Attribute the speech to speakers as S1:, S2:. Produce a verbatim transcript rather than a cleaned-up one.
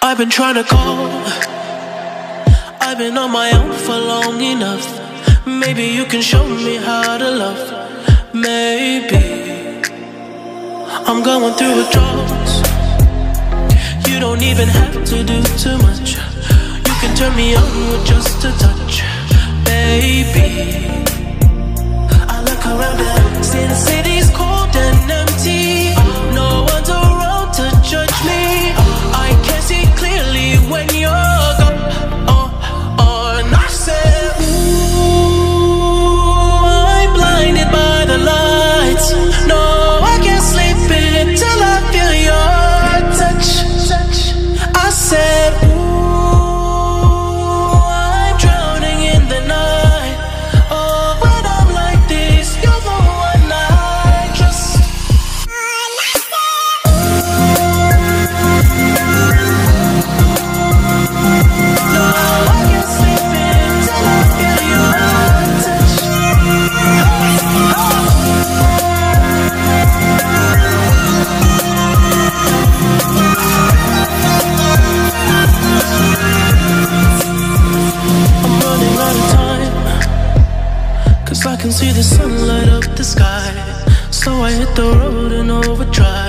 S1: I've been trying to call, I've been on my own for long enough. Maybe you can show me how to love. Maybe I'm going through withdrawals. You don't even have to do too much. You can turn me on with just a touch, baby. I look around and see the city's cold and empty. No one's around to judge me. I can't see clearly when you're gone. Oh, oh, and I said, ooh, I'm blinded by the lights. No, I can't sleep until I feel your touch. I said, ooh, I'm drowning in the night. Oh, when I'm like this, you're the one I trust. No, I can't sleep until I feel your touch. I'm running out of time, 'cause I can see the sun light up the sky. So I hit the road in overdrive.